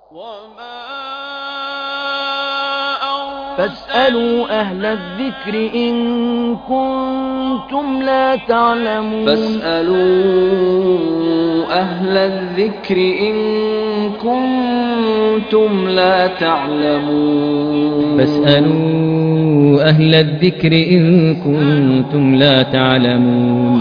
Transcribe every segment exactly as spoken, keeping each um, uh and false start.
فاسألوا أهل الذكر إن كنتم لا تعلمون فاسألوا أهل الذكر إن كنتم لا تعلمون فاسألوا أهل الذكر إن كنتم لا تعلمون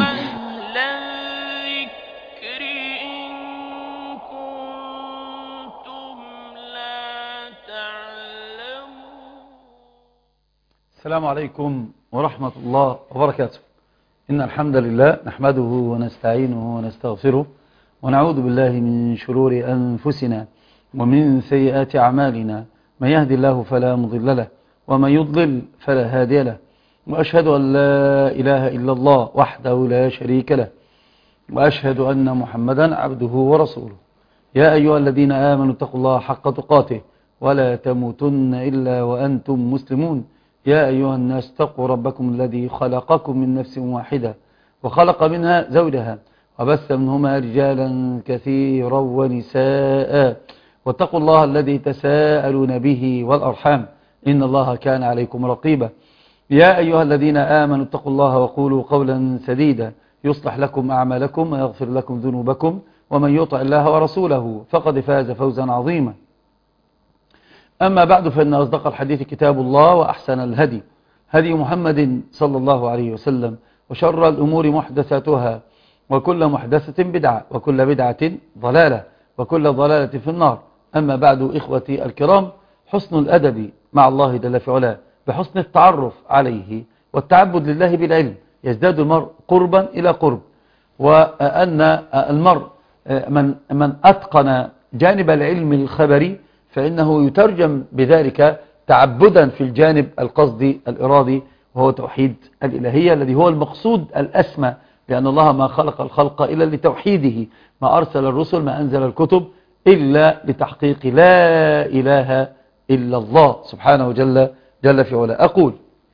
السلام عليكم ورحمة الله وبركاته. إن الحمد لله نحمده ونستعينه ونستغفره ونعوذ بالله من شرور أنفسنا ومن سيئات أعمالنا، من يهدي الله فلا مضل له ومن يضلل فلا هادي له، وأشهد أن لا إله إلا الله وحده لا شريك له، وأشهد أن محمدا عبده ورسوله. يا أيها الذين آمنوا اتقوا الله حق تقاته ولا تموتن إلا وأنتم مسلمون. يا أيها الناس اتقوا ربكم الذي خلقكم من نفس واحدة وخلق منها زوجها وبث منهما رجالا كثيرا ونساء، واتقوا الله الذي تساءلون به والأرحام إن الله كان عليكم رقيبا. يا أيها الذين آمنوا اتقوا الله وقولوا قولا سديدا يصلح لكم أعمالكم ويغفر لكم ذنوبكم، ومن يطع الله ورسوله فقد فاز فوزا عظيما. أما بعد، فإن أصدق الحديث كتاب الله، وأحسن الهدي هدي محمد صلى الله عليه وسلم، وشر الأمور محدثاتها، وكل محدثة بدعة، وكل بدعة ضلالة، وكل ضلالة في النار. أما بعد، إخوتي الكرام، حسن الأدب مع الله جل في علاه بحسن التعرف عليه والتعبد لله بالعلم يزداد المرء قربا إلى قرب، وأن المرء من, من أتقن جانب العلم الخبري فإنه يترجم بذلك تعبدا في الجانب القصدي الإرادي، وهو توحيد الإلهية الذي هو المقصود الأسمى، لأن الله ما خلق الخلق إلا لتوحيده، ما أرسل الرسل، ما أنزل الكتب إلا لتحقيق لا إله إلا الله سبحانه جل, جل في علاه. أقول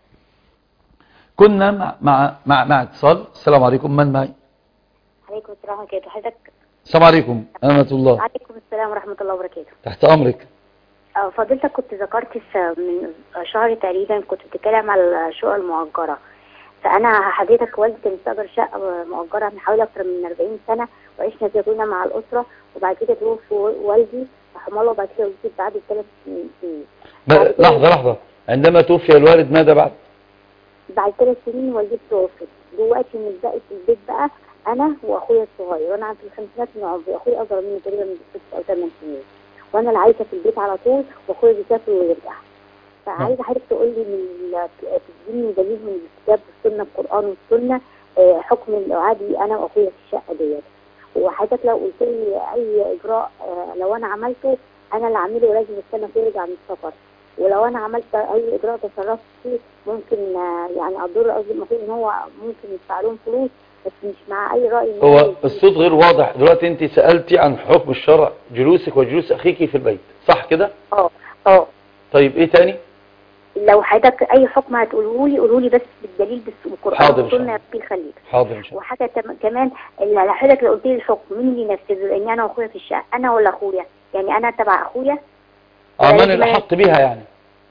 كنا مع, مع, مع, مع اتصال. السلام عليكم، من معي؟ عليكم السلام ورحمة الله وبركاته. السلام عليكم ورحمة الله. عليكم السلام ورحمة الله وبركاته. تحت أمرك. فضيلتك كنت ذكرت من شهر تقريبا كنت بتتكلم على الشقق المؤجرة، فأنا حضرتك والدتي مستأجر شقة مؤجرة من حوالي أكثر من أربعين سنة، وعشنا زيتونة مع الأسرة، وبعد كده توفي والدي رحمه الله، وبعد كده ولدت بعد ثلاث سنين. لحظة لحظة، عندما توفي الوالد ماذا بعد؟ بعد ثلاث سنين والدتي توفت. دلوقتي متبقي في البيت بقى أنا وأخويا الصغير، وأنا في الخمسينات من عمري، أخويا أصغر مني تقريبا من ست أو ثمان سنين، وانا اللي عايشه في البيت على طول، واخويا بيسافر ويرجع. فعايزه حضرتك تقول لي من تديني دليل من الكتاب والسنه، القران والسنه، حكم الاعادي انا واخويا في الشقه ديت. وحضرتك لو قلت لي اي اجراء لو انا عملته انا اللي اعمله ولازم استنى فيه يرجع من السفر، ولو انا عملت اي اجراء تصرفت فيه ممكن يعني اضر، قصدي المفروض ان هو ممكن يدفع لهم فلوس، بس مش مع اي رأي. هو الصوت غير واضح دلوقتي. انت سألتي عن حكم الشرع جلوسك وجلوس اخيك في البيت، صح كده؟ اه اه. طيب ايه تاني؟ لو حضرتك اي حكم هتقوله لي قولوا لي بس بالدليل بالقرآن والسنة، ربي يخليك. حاضر ان شاء الله. وحاجه كمان لو حضرتك لو قلت لي الحكم مين اللي ينفذه؟ لان انا واخويا في الشقه، انا ولا اخويا؟ يعني انا تبع اخويا. اه، من الاحق بيها يعني؟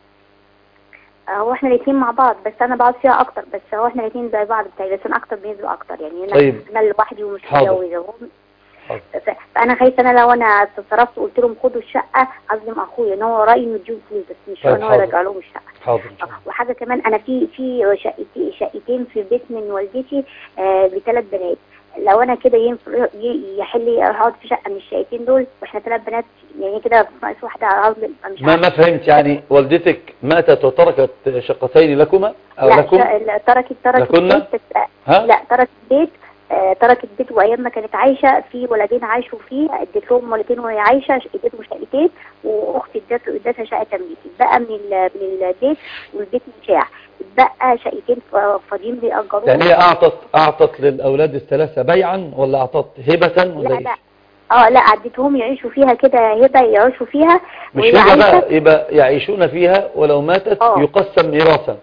هو احنا الاثنين مع بعض، بس انا بقعد فيها اكتر، بس هو احنا الاثنين زي بعض بتاعي، بس انا اكتر بنسبه اكتر يعني. انا طيب. انا لوحدي ومش متجوزه. حاضر. فانا خايفه انا لو انا تصرفت وقلت لهم خدوا الشقه اظلم اخويا، ان هو رايي انه يديهم فلوس بس مش طيب. ان هو يرجع لهم الشقه. حاضر. وحاجه كمان، انا في في شقتين شقتين في البيت من والدتي آه بثلاث بنات، لو انا كده ينفع يحل اقعد في شقه من الشقتين دول واحنا ثلاث بنات، يعني كده ناقص واحده اظلم؟ مش ما ما فهمت يعني. والدتك ماتت وتركت شقتين لكما او لا لكم؟ لا تركت تركت لكنا؟ بيت. لا تركت بيت آه تركت بيت، وايام ما كانت عايشه في ولدين عايشوا فيه، اديت لهم ولدين وهي عايشه، اديتهم شقتين، واختي ادتها شقه تمليكي. بقى من من البيت والبيت مشاع، بقى شقتين فاضيين بيأجروهم. يعني هي اعطت اعطت للاولاد الثلاثه بيعا ولا اعطت هبه ولا لا ايه؟ لا اه لا عديتهم يعيشوا فيها كده هبه، يعيشوا فيها مش هبه بقى، يبقى يعيشون فيها ولو ماتت أوه. يقسم ميراثا.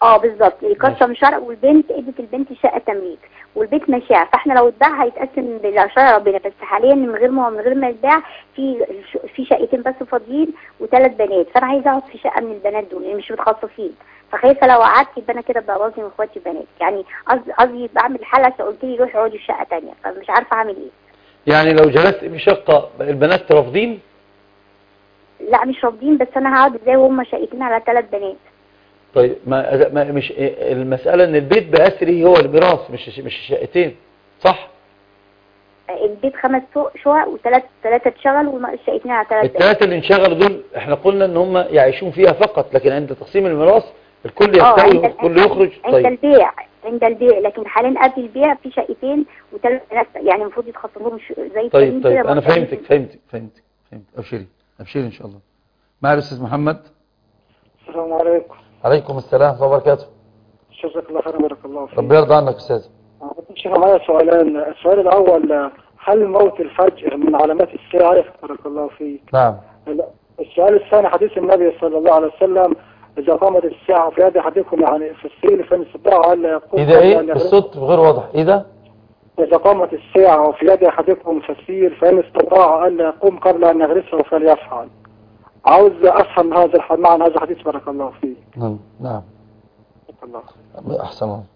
اه بالظبط، يقسم شرع، والبنت ادت البنت شقه تمليك والبيت مشاع، فاحنا لو اتباع هيتقسم بشرع ربنا، بس حاليا من غير ما من غير ما يتباع في في شقتين بس فاضيين وثلاث بنات، فانا عايزه اقعد في شقه من البنات دول اللي مش متخصصين، فخايفه لو قعدت يبقى انا كده بوظني واخواتي بنات، يعني قصدي قصدي بعمل حلقه قلت لي روحي اقعدي في شقه ثانيه، فمش عارفه اعمل ايه. يعني لو جلست في شقه البنات رافضين؟ لا مش رافضين، بس انا هقعد ازاي وهم شقتين على ثلاث بنات؟ طيب ما, ما مش المساله ان البيت باسره هو الميراث، مش مش الشقتين، صح؟ البيت خمس شقق وثلاث ثلاثه اتشغل والشقتين على ثلاث بنات. الثلاثه اللي انشغلوا دول احنا قلنا ان هم يعيشون فيها فقط، لكن عند تقسيم الميراث الكل يستوي والكل يخرج. طيب عند البيع عند البيع لكن حاليا قبل البيع في شقتين وثلاث بنات، يعني المفروض يتخصموا لهم زي طيب طيب انا فهمتك فهمتك فهمتك فهمت ابشري ابشري ان شاء الله. مع الاستاذ محمد. السلام عليكم. عليكم السلام ورحمه الله وبركاته. جزاك الله خير وبارك الله فيك. ربنا يرضى عنك استاذ. شيخ معايا سؤالين، السؤال الاول هل موت الفجر من علامات الساعه؟ بارك الله فيك. نعم. السؤال الثاني حديث النبي صلى الله عليه وسلم اذا قامت الساعه في يد احدكم يعني في السيل فان استطاع الا يقوم. اذا ايه الصوت غير واضح؟ اذا اذا قامت الساعه وفي يد احدكم في السيل فان استطاع الا يقوم قبل ان يغرسه فليفعل. عاوز افهم هذا معنى هذا الحديث بارك الله فيك. نعم نعم. الله. احسن الله.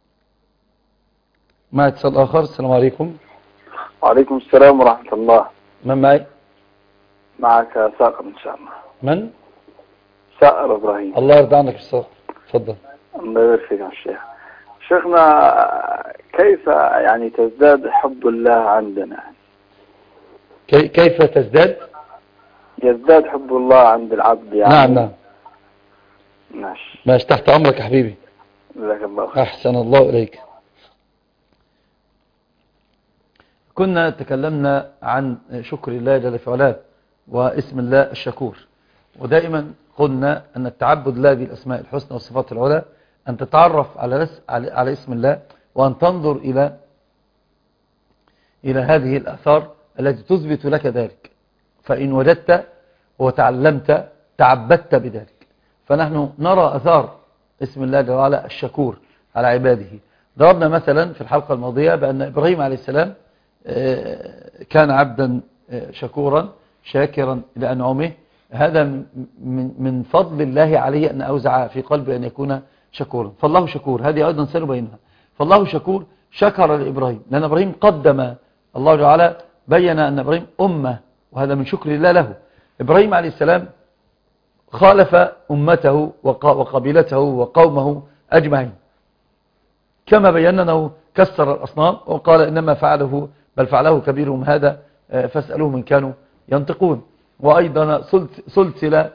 مع اتصال اخر. السلام عليكم. وعليكم السلام ورحمة الله. من معي؟ معك ساقر ان شاء الله. من؟ ساقر ابراهيم. الله يرضى عنك يا ساقر، تفضل. الله يبارك فيك يا شيخ. شيخنا كيف يعني تزداد حب الله عندنا؟ كي كيف تزداد؟ يزداد حب الله عند العبد يعني. نعم نعم. ماشي. ماشي تحت امرك يا حبيبي. جزاك الله خير. احسن الله اليك. كنا تكلمنا عن شكر الله جل في علاه واسم الله الشكور، ودائما قلنا أن التعبد لله بالأسماء الحسنى والصفات العلى أن تتعرف على على اسم الله، وأن تنظر إلى إلى هذه الآثار التي تثبت لك ذلك، فإن وجدت وتعلمت تعبدت بذلك. فنحن نرى أثار اسم الله جل وعلا الشكور على عباده. ضربنا مثلا في الحلقة الماضية بأن إبراهيم عليه السلام كان عبدا شكورا شاكرا لأنعمه، هذا من من فضل الله عليه أن أوزع في قلبه أن يكون شكورا، فالله شكور. هذه أيضا سنبينها. فالله شكور شكر لإبراهيم لأن إبراهيم قدم الله تعالى، بين أن إبراهيم أمة، وهذا من شكر الله له. إبراهيم عليه السلام خالف أمته وقبيلته وقومه أجمعين، كما بينا أنه كسر الأصنام وقال إنما فعله بل فعله كبيرهم هذا فاسألوهم إن كانوا ينطقون. وأيضا سلسلة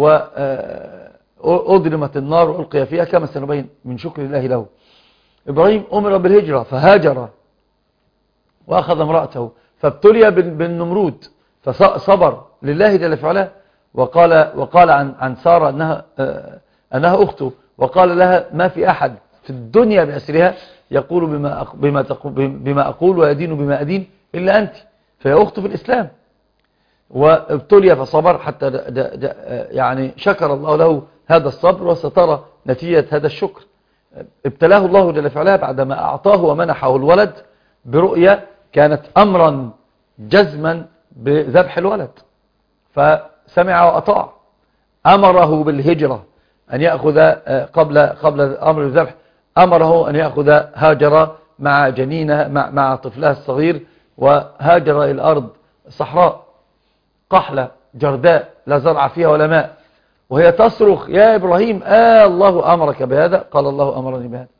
وأضرمت النار وألقي فيها، كما سنبين من شكر الله له. إبراهيم أمر بالهجرة فهاجر وأخذ امرأته، فابتلي بالنمرود فصبر لله جل في علاه، وقال وقال عن عن سارة أنها أنها أخته، وقال لها ما في أحد في الدنيا بأسرها يقول بما بما بما أقول ويدين بما أدين إلا أنت، فهي أخته في الإسلام. وابتلي فصبر حتى دا دا دا يعني شكر الله له هذا الصبر، وسترى نتيجة هذا الشكر. ابتلاه الله جل في علاه بعدما أعطاه ومنحه الولد برؤية كانت أمرا جزما بذبح الولد، فسمع وأطاع. أمره بالهجرة أن يأخذ قبل قبل الأمر بالذبح، أمره أن يأخذ هاجر مع جنينه مع, مع طفلها الصغير، وهاجر إلى الأرض صحراء قحلة جرداء لا زرع فيها ولا ماء، وهي تصرخ يا إبراهيم آه الله أمرك بهذا؟ قال الله أمرني بهذا.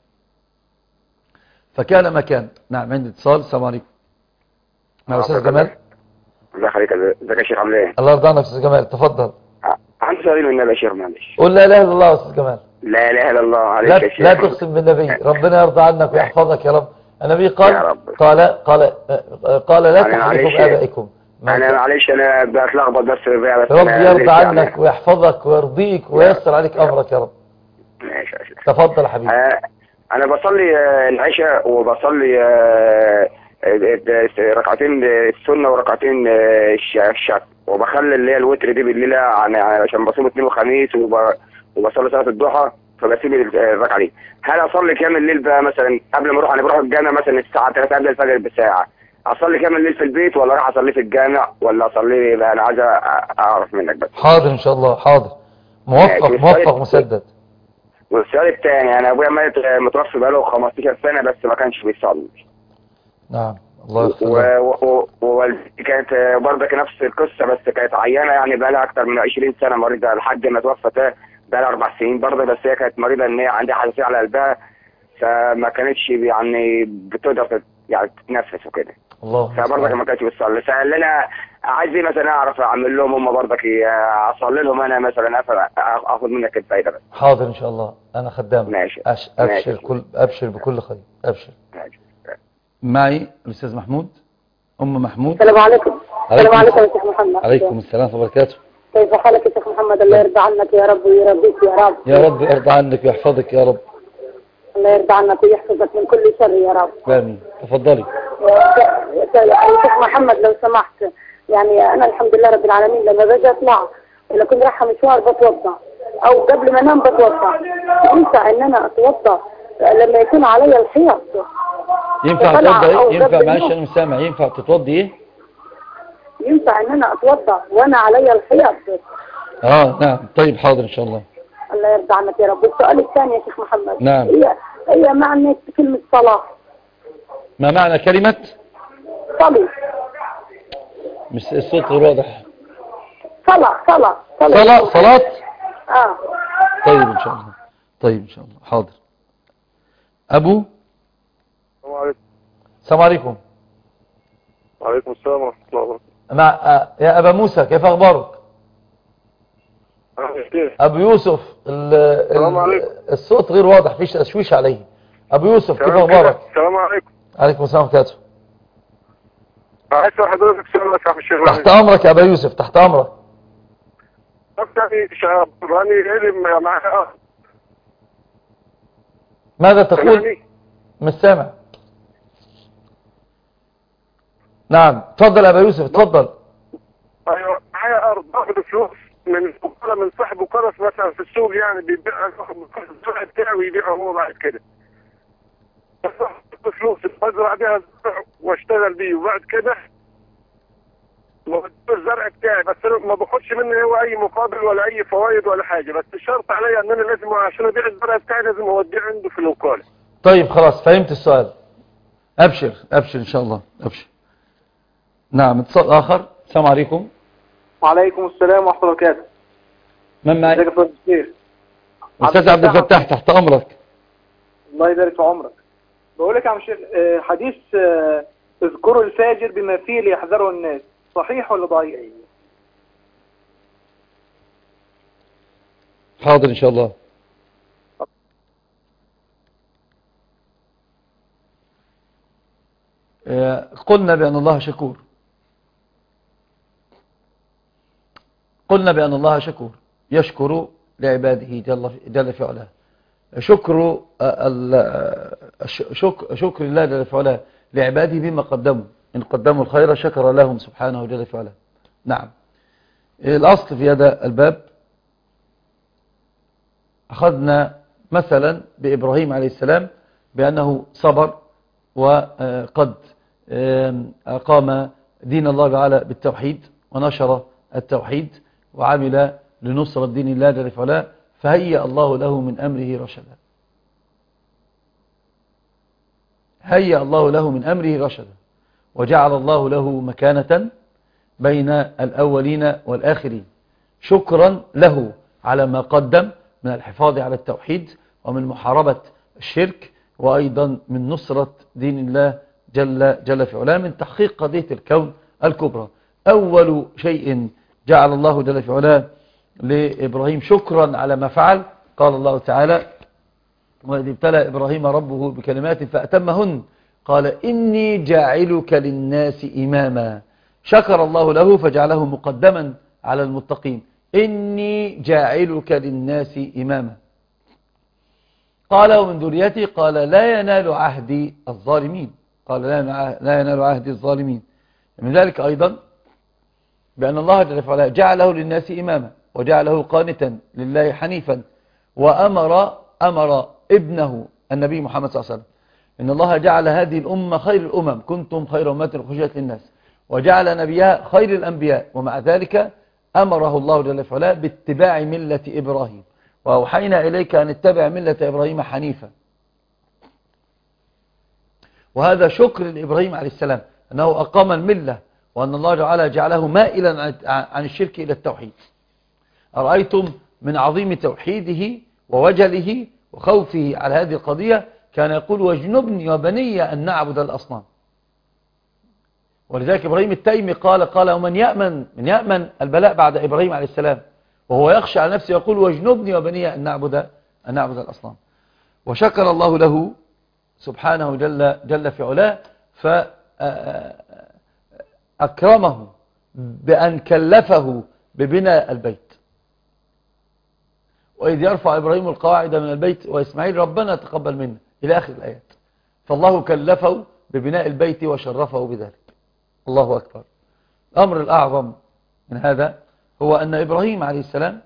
فكان ما كان. نعم عندي اتصال. السلام عليكم. مع أستاذ جمال. الله يخليك. ازيك يا شيخ عامل ايه؟ الله يرضى عنك يا أستاذ جمال، تفضل. عندي سؤال والنبي يا شيخ معلش. قول لا إله إلا الله يا أستاذ جمال. لا إله إلا الله عليك يا شيخ. لا تقسم بالنبي، ربنا يرضى عنك ويحفظك يا رب. النبي قال يا رب. قال قال قال لا تحلفوا بآبائكم. انا معلش انا بتلخبط بس. رب يرضى عنك ويحفظك ويرضيك وييسر عليك امرك يا رب. ماشي يا شيخ. تفضل يا حبيبي. آه انا بصلي العشاء وبصلي ركعتين السنه وركعتين الشك، وبخلي اللي هي الوتر دي بالليل عشان بصوم اثنين وخميس، وبصلي صلاه الضحى فبسيب الركعه دي. هل اصلي كامل الليل بقى مثلا قبل ما اروح؟ انا بروح الجامع مثلا الساعه ثلاثة قبل الفجر بساعه، اصلي كامل الليل في البيت ولا اروح اصلي في الجامع ولا اصلي بقى؟ انا عايز اعرف منك بس. حاضر ان شاء الله، حاضر. موفق موفق مسدد. والسؤال الثاني، انا ابويا مات متوفي بقاله خمستاشر سنه بس ما كانش بيصلي. نعم الله يغفر له. ووالدتي كانت برضك نفس القصه بس كانت عيانه يعني بقى لها اكتر من عشرين سنه مريضه لحد ما توفت بقى لها اربع سنين برضه، بس هي كانت مريضه ان هي عندها حساسيه على قلبها فما كانتش يعني بتقدر يعني تتنفس وكده. الله. فبرضك ما كانتش بتصلي، فقال لنا عايز ايه مثلا اعرف اعمل لهم هم برضك اصلي لهم انا مثلا اخد منك الفايده بس. حاضر ان شاء الله انا خدامك. ماشي. أش... ابشر ماشي. كل ابشر بكل خير ابشر. ماشي. معي الاستاذ محمود، ام محمود. السلام عليكم. السلام عليكم يا شيخ محمد. عليكم السلام ورحمه الله وبركاته. كيف حالك يا شيخ محمد؟ الله يرضى عنك يا رب ويرضيك يا رب. يا رب يرضى عنك ويحفظك يا رب. الله يرضى عنك ويحفظك من كل شر يا رب. امين. تفضلي. يا شيخ محمد لو سمحت، يعني انا الحمد لله رب العالمين لما باجي اطلع ولا كنت رايحه مشوار بتوضا او قبل ما انام بتوضا، ينفع ان انا اتوضا لما يكون علي الحيض؟ ينفع تتوضا ايه؟ ينفع معلش انا مش سامع. ينفع تتوضي ايه؟ ينفع ان انا اتوضا وانا علي الحيض؟ اه نعم. طيب حاضر ان شاء الله. الله يرضى عنك يا رب. السؤال الثاني يا شيخ محمد. نعم. هي هي معنى كلمة صلاة. ما معنى كلمة صلي؟ مش الصوت غير واضح. صلاة صلاة صلاة صلاة. اه طيب ان شاء الله. طيب ان شاء الله. حاضر. ابو. السلام عليكم. السلام عليكم. وعليكم السلام ورحمة الله وبركاته. مع آه يا ابا موسى كيف اخبارك؟ ابو يوسف. السلام عليكم. الصوت غير واضح، فيش تشويش عليه. ابو يوسف كيف اخبارك؟ السلام عليكم. عليكم السلام ورحمه الله. عايز حضرتك سؤال يا شيخ الشيخ. تحت امرك يا ابا يوسف، تحت امرك. يعني شباب راني علم معايا. ماذا تقول؟ مش سامع. نعم تفضل يا ابا يوسف اتفضل. ايوه معايا ارض باخد فلوس من من صاحب وقرص مثلا في السوق، يعني بيبيع الزرع بتاعه ويبيعه هو بعد كده. باخد فلوس بزرع بيها الزرع واشتغل بيه وبعد كده الزرع بتاعي، بس ما باخدش منه هو اي مقابل ولا اي فوائد ولا حاجه، بس الشرط عليا ان انا لازم عشان ابيع الزرع بتاعي لازم اوديه عنده في الوكاله. طيب خلاص فهمت السؤال. ابشر ابشر ان شاء الله ابشر. نعم اتصال اخر. السلام عليكم. وعليكم السلام ورحمه الله وبركاته. من معي؟ ازيك يا فندم الشيخ؟ استاذ عبد الفتاح تحت امرك. الله يبارك في عمرك. بقول لك يا عم شيخ حديث اذكروا الفاجر بما فيه ليحذره الناس، صحيح ولا ضعيف؟ حاضر ان شاء الله. قلنا بأن الله شكور. قلنا بأن الله شكور يشكر لعباده جل, جل في علاه. شكر شكر, شكر الله جل في علاه لعباده بما قدموا، إن قدموا الخير شكر لهم سبحانه جل في علاه. نعم. الأصل في هذا الباب أخذنا مثلا بإبراهيم عليه السلام بأنه صبر وقد أقام دين الله تعالى بالتوحيد ونشر التوحيد وعمل لنصرة دين الله جل في علاه، فهيأ الله له من أمره رشدا. هيأ الله له من أمره رشدا وجعل الله له مكانة بين الأولين والآخرين، شكرا له على ما قدم من الحفاظ على التوحيد ومن محاربة الشرك وأيضا من نصرة دين الله جل, جل في علاه، من تحقيق قضية الكون الكبرى. أول شيء جعل الله جل في علاه لإبراهيم شكرا على ما فعل، قال الله تعالى: وإذ ابتلى إبراهيم ربه بكلمات فأتمهن قال إني جاعلك للناس إماما. شكر الله له فجعله مقدما على المتقين، إني جاعلك للناس إماما. قال ومن ذريتي قال لا ينال عهدي الظالمين، قال لا ينال عهدي الظالمين. من ذلك أيضا بأن الله جل وعلا جعله للناس إماما وجعله قانتا لله حنيفا، وأمر أمر ابنه النبي محمد صلى الله عليه وسلم إن الله جعل هذه الأمة خير الأمم، كنتم خير أمة أخرجت للناس، وجعل نبيها خير الأنبياء، ومع ذلك أمره الله جل وعلا باتباع ملة إبراهيم، وأوحينا إليك أن اتبع ملة إبراهيم حنيفا. وهذا شكر لإبراهيم عليه السلام أنه أقام الملة، وأن الله تعالى جعله مائلا عن الشرك إلى التوحيد. أرأيتم من عظيم توحيده ووجله وخوفه على هذه القضية كان يقول واجنبني وبني أن نعبد الأصنام. ولذلك إبراهيم التيمي قال قال ومن يأمن من يأمن البلاء بعد إبراهيم عليه السلام وهو يخشى على نفسه يقول واجنبني وبني أن نعبد أن نعبد الأصنام. وشكر الله له سبحانه جل جل في علاه فأكرمه بأن كلفه ببناء البيت. وإذ يرفع إبراهيم القواعد من البيت وإسماعيل ربنا تقبل منا إلى آخر الآيات. فالله كلفه ببناء البيت وشرفه بذلك. الله أكبر. الأمر الأعظم من هذا هو أن إبراهيم عليه السلام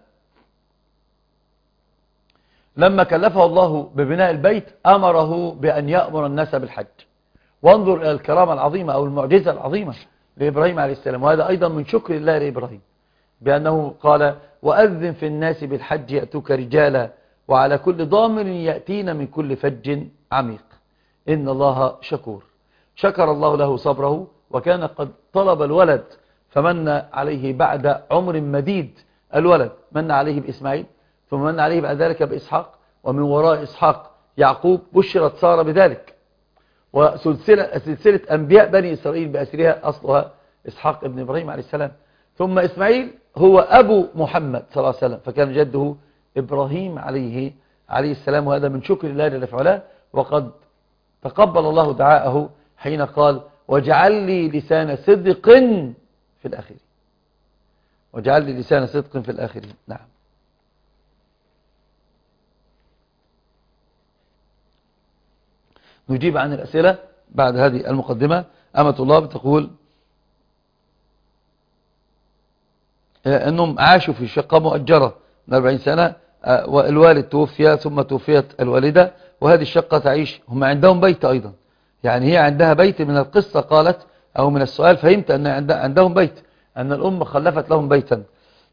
لما كلفه الله ببناء البيت أمره بأن يأمر الناس بالحج. وانظر إلى الكرامة العظيمة أو المعجزة العظيمة لإبراهيم عليه السلام، وهذا أيضا من شكر الله لإبراهيم بأنه قال وأذن في الناس بالحج يأتوك رجالا وعلى كل ضامر يأتين من كل فج عميق إن الله شكور. شكر الله له صبره، وكان قد طلب الولد فمن عليه بعد عمر مديد الولد، من عليه بإسماعيل ثم من عليه بعد ذلك بإسحاق، ومن وراء إسحاق يعقوب، بشرت سارة بذلك. وسلسلة سلسلة أنبياء بني إسرائيل بأسرها أصلها إسحاق ابن إبراهيم عليه السلام، ثم إسماعيل هو أبو محمد صلى الله عليه وسلم، فكان جده إبراهيم عليه عليه السلام. وهذا من شكر الله جل وعلا. وقد تقبل الله دعاءه حين قال واجعل لي لسان صدق في الآخرين، واجعل لي لسان صدق في الآخرين. نعم. نجيب عن الأسئلة بعد هذه المقدمة. أمة الله بتقول أنهم عاشوا في شقة مؤجرة من أربعين سنة، والوالد توفي ثم توفيت الوالدة، وهذه الشقة تعيش، هم عندهم بيت أيضا، يعني هي عندها بيت. من القصة قالت أو من السؤال فهمت أن عندهم بيت، أن الأم خلفت لهم بيتا.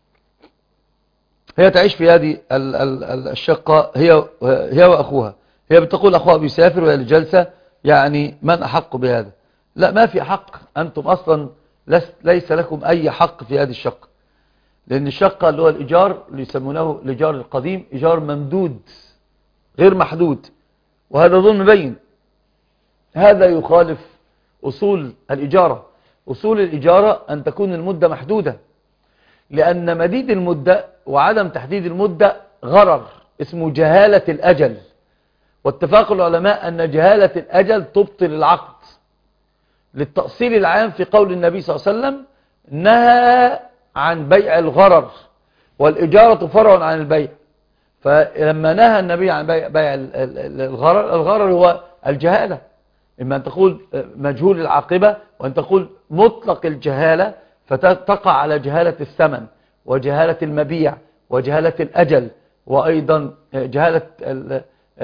هي تعيش في هذه الشقة هي هي وأخوها. هي بتقول أخوها بيسافر وهي الجلسة، يعني من أحق بهذا؟ لا، ما في حق، أنتم أصلا ليس لكم أي حق في هذه الشقة، لأن الشقة اللي هو الإيجار اللي يسمونه الإيجار القديم إيجار ممدود غير محدود، وهذا ظلم بين. هذا يخالف أصول الإجارة. أصول الإجارة أن تكون المدة محدودة، لأن مديد المدة وعدم تحديد المدة غرر اسمه جهالة الأجل. واتفاق العلماء أن جهالة الأجل تبطل العقد، للتأصيل العام في قول النبي صلى الله عليه وسلم نهى عن بيع الغرر، والإجارة فرع عن البيع. فلما نهى النبي عن بيع, بيع الغرر، الغرر هو الجهالة، إما أن تقول مجهول العاقبة وأن تقول مطلق الجهالة، فتقع على جهالة الثمن وجهالة المبيع وجهالة الأجل، وأيضا جهالة ال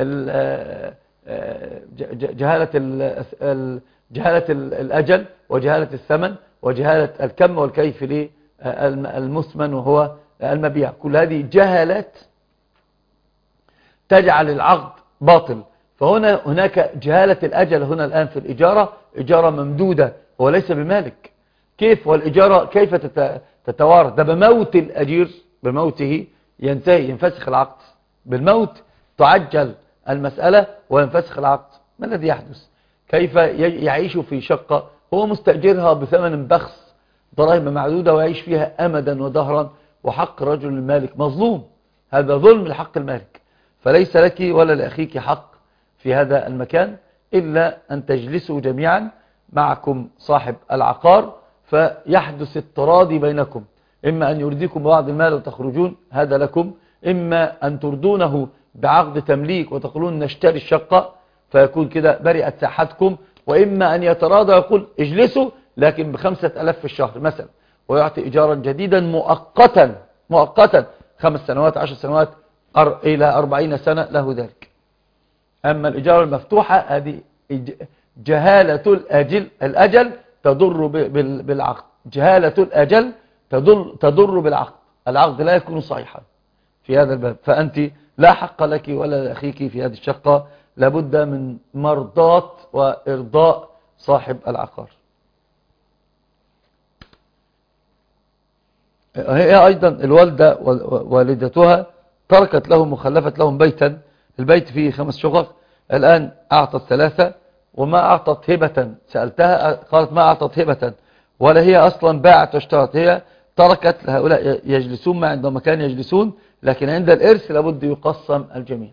جهالة ال جهالة الأجل وجهالة الثمن وجهالة الكم والكيف للمثمن وهو المبيع. كل هذه جهالات تجعل العقد باطل. فهنا هناك جهالة الأجل هنا الآن في الإجارة، إجارة ممدودة، هو ليس بمالك. كيف والإجارة كيف تتوارث؟ ده بموت الأجير، بموته ينتهي ينفسخ العقد، بالموت تعجل المسألة وينفسخ العقد. ما الذي يحدث؟ كيف يعيش في شقة هو مستأجرها بثمن بخس ضرائب معدودة ويعيش فيها أمدا ودهرا، وحق رجل المالك مظلوم. هذا ظلم لحق المالك. فليس لك ولا لأخيك حق في هذا المكان إلا أن تجلسوا جميعا معكم صاحب العقار، فيحدث التراضي بينكم، إما أن يرديكم ببعض المال وتخرجون، هذا لكم، إما أن تردونه بعقد تمليك وتقولون نشتري الشقة فيكون كده برئت ساحتكم، وإما أن يتراضى ويقول اجلسوا لكن بخمسة ألاف في الشهر مثلا، ويعطي إيجارا جديدا مؤقتا مؤقتا خمس سنوات عشر سنوات إلى أربعين سنة له ذلك. أما الإجارة المفتوحة هذه جهالة الأجل الأجل تضر بالعقد، جهالة الأجل تضر, تضر بالعقد، العقد لا يكون صحيحا في هذا الباب. فأنت لا حق لك ولا لأخيك في هذه الشقة، لابد من مرضاة وإرضاء صاحب العقار. هي أيضا الوالدة والدتها تركت لهم وخلفت لهم بيتا، البيت فيه خمس شقق، الآن أعطت ثلاثة وما أعطت هبة. سألتها قالت ما أعطت هبة ولا هي أصلا باعت واشترت، هي تركت لهؤلاء يجلسون ما عندما كان يجلسون، لكن عند الإرث لابد يقسم الجميع.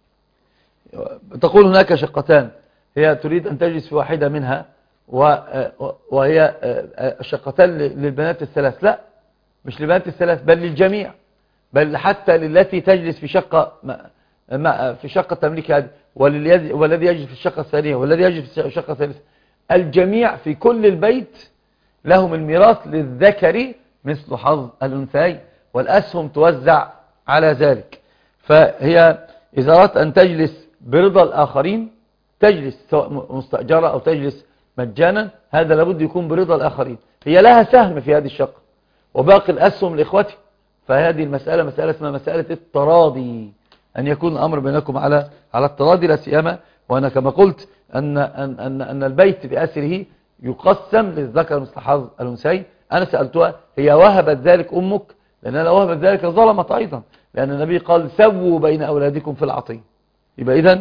تقول هناك شقتان، هي تريد أن تجلس في واحدة منها وهي الشقتان للبنات الثلاث، لا مش للبنات الثلاث بل للجميع، بل حتى للتي تجلس في شقة في شقة تملك هذه، والذي يجلس في الشقة الثانية والذي يجلس في الشقة الثالثة، الجميع في كل البيت لهم الميراث للذكر مثل حظ الأنثيين، والأسهم توزع على ذلك. فهي إذا أردت أن تجلس برضا الآخرين تجلس سواء مستأجرة أو تجلس مجانا، هذا لابد يكون برضا الآخرين. هي لها سهم في هذه الشقة وباقي الأسهم لإخوتها، فهذه المسألة مسألة اسمها مسألة التراضي، أن يكون الأمر بينكم على على التراضي، لا سيما وأنا كما قلت أن أن أن, أن البيت بأسره يقسم للذكر مثل حظ الأنثيين. أنا سألتها هي وهبت ذلك أمك؟ لأنها لو وهبت ذلك ظلمت أيضا، لأن النبي قال سووا بين أولادكم في العطية. يبقى إذن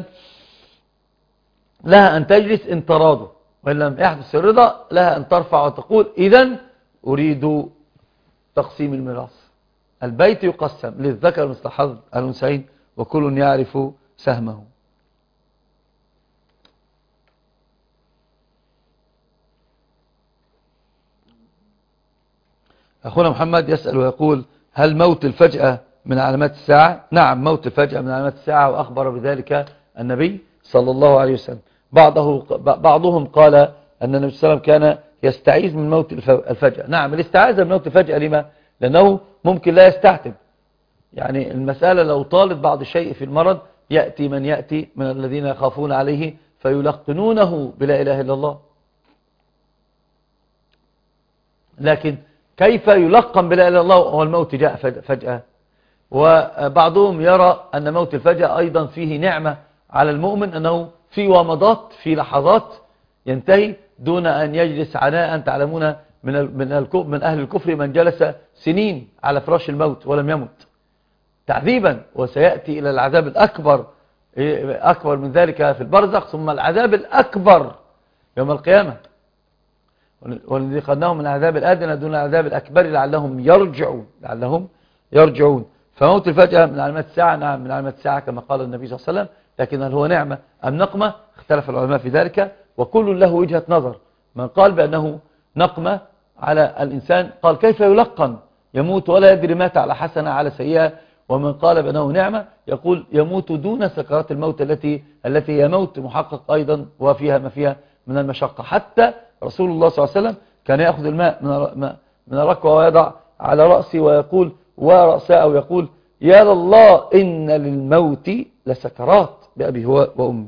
لها أن تجلس إن تراضوا، وإن لم يحدث الرضا لها أن ترفع وتقول إذن أريد تقسيم الميراث. البيت يقسم للذكر مثل حظ الأنثيين وكل يعرف سهمه. أخونا محمد يسأل ويقول هل موت الفجأة من علامات الساعة؟ نعم، موت الفجأة من علامات الساعة، وأخبر بذلك النبي صلى الله عليه وسلم. بعضه بعضهم قال أن النبي صلى الله عليه وسلم كان يستعيذ من موت الفجأة. نعم، الاستعاذة من موت الفجأة لما؟ لأنه ممكن لا يستحتم، يعني المسألة لو طالت بعض الشيء في المرض يأتي من يأتي من الذين يخافون عليه فيلقنونه بلا إله إلا الله، لكن كيف يلقن بلا إله إلا الله والموت جاء فجأة؟ وبعضهم يرى أن موت الفجأة أيضا فيه نعمة على المؤمن، أنه في ومضات في لحظات ينتهي دون أن يجلس عناء. تعلمون من من أهل الكفر من جلس سنين على فراش الموت ولم يمت تعذيبا، وسيأتي إلى العذاب الأكبر أكبر من ذلك في البرزخ، ثم العذاب الأكبر يوم القيامة، ولنذيقنهم من العذاب الأدنى دون العذاب الأكبر لعلهم يرجعون لعلهم يرجعون فموت الفجأة من علامات الساعة، نعم من علامات الساعة كما قال النبي صلى الله عليه وسلم، لكن هل هو نعمة أم نقمة؟ اختلف العلماء في ذلك، وكل له وجهة نظر. من قال بأنه نقمة على الإنسان قال كيف يلقن يموت ولا يدري مات على حسنة على سيئة، ومن قال بأنه نعمة يقول يموت دون سكرات الموت التي التي هي موت محقق أيضا وفيها ما فيها من المشقة. حتى رسول الله صلى الله عليه وسلم كان يأخذ الماء من الركوة ويضع على رأسه ويقول ورأسه ويقول يا الله إن للموت لسكرات بأبي هو وأمي.